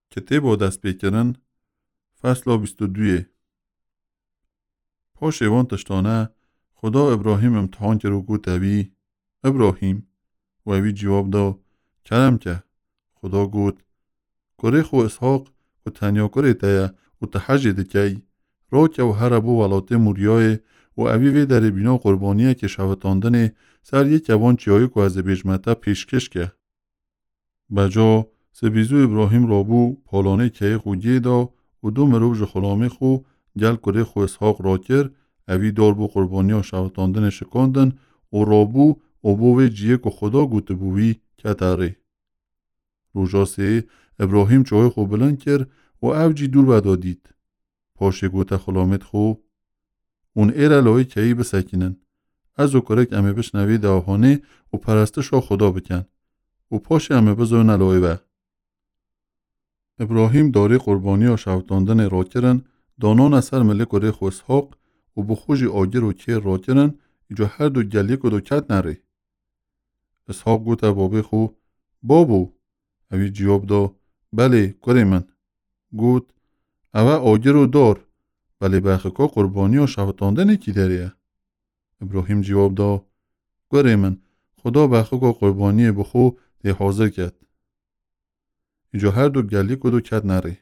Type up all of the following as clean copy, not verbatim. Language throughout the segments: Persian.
کتاب و دست بکرن فصل 22. پاش ایوان تشتانه خدا ابراهیم امتحان کرد و گوت اوی ابراهیم و اوی جواب دا کرم که خدا گوت کره خو اسحاق و تنیا کره تایه و تحجه دکی را که و هر ابو ولاته موریای و اوی وی در بینا قربانیه که شوتاندن سر یک اوان چیایی که از بیجمته پیشکش که بجا سبیزو ابراهیم رابو پالانه که خوگی دا و دو مروب جخلامه خو گل کره خو اسحاق را کر اوی دار بو قربانی ها شوتاندن شکاندن و رابو و بوه جیه که خدا گوته بوی که تاره. روژا سه ابراهیم چوه خو بلند کر و او جی دور بدادید. پاشه گوته خلامت خو اون ایر لای کهی بسکینن. از او کرک امه بشنوی داهانه و پرستش ها خدا بکن. و پاشه امه بزو نلای و. ابراهیم داره قربانی ها شوتاندن را کرن دانان اثر ملک کره خو اسحاق و بخوشی آگر و کیر را کرن ایجا هر دو گلی که دو کت نره. اسحاق گوته بابه خو بابو اوی جواب دا بله کره من گوت اوه آگر رو دار بله بخکا قربانی ها شوتاندن کی داره. ابراهیم جواب دا کره من خدا بخکا قربانی بخو ده حاضر کرد ایجا هر دو گلی که دو کت نره.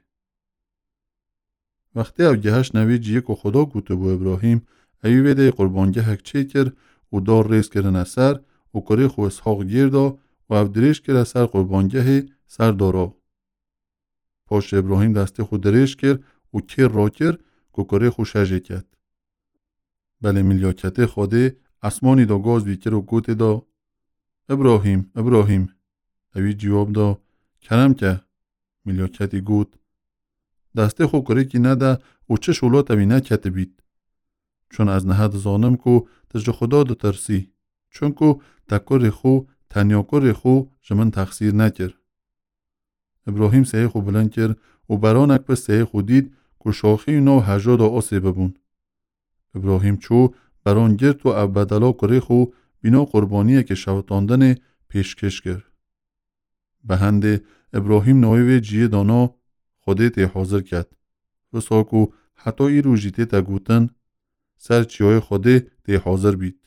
وقتی او گهش نوی جیه که خدا گوته بو ابراهیم اوی ویده قربانگه حک چه کر و دار ریز کرن اثر و کره خو اسحاق گیر دا و او دریش کر اثر قربانگه سر دارا. پاش ابراهیم دسته خود دریش کر و کر را کر که کره خو شجه کرد. بله ملیاکته خوده اسمانی دا گاز بیکر و گوته دا ابراهیم ابراهیم اوی جواب دا کرم که ملیاکتی گوت دسته خو کره کی نده و چه شولات اوی نکته بید چون از نهد زانم کو تجد خدا دو ترسی چون کو تکر خو تنیاکر خو جمن تقصیر نکر. ابراهیم سه خو بلند کر و بران اکبر سه خو دید که شاخی نو هجاد آسه ببون. ابراهیم چو بران گرد و ابدلا کره خو بینا قربانیه که شوتاندن پیشکش کر. به هنده ابراهیم نویوه جیه دانا خوده ته حاضر کرد. و ساکو حتی ای رو جیته تا گوتن سر چیای خوده ته حاضر بید.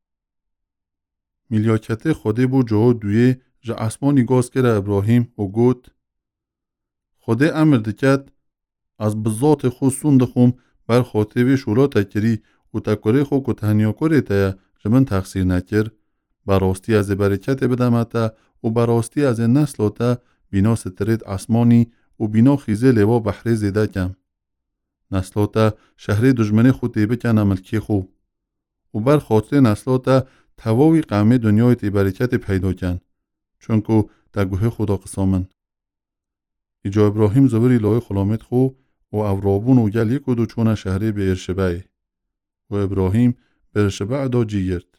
ملیاکته خوده بو جا دویه جا اسمانی گاز کرد ابراهیم و گوت خوده امر دکت از بزات خو سوند خوم بر خاطه شورا تکری و تکره خو که تهنیا کره تایه جمن تقصیر نکر براستی از برکت بدمتا و براستی از نسلاتا بینا سترید اسمانی و بینا خیزه لوا بحر زیده کم نسلاتا شهر دجمن خود تیبه کن ملکی خو و بر خاطر نسلاتا تواوی قوم دنیای تی برکت پیدا کن چون که دگوه خدا قسامن. ایجا ابراهیم زبری لای خلامت خو و اورابون و گل یک و دو چون شهر به ارشبه و ابراهیم به ارشبه دا جیگرد.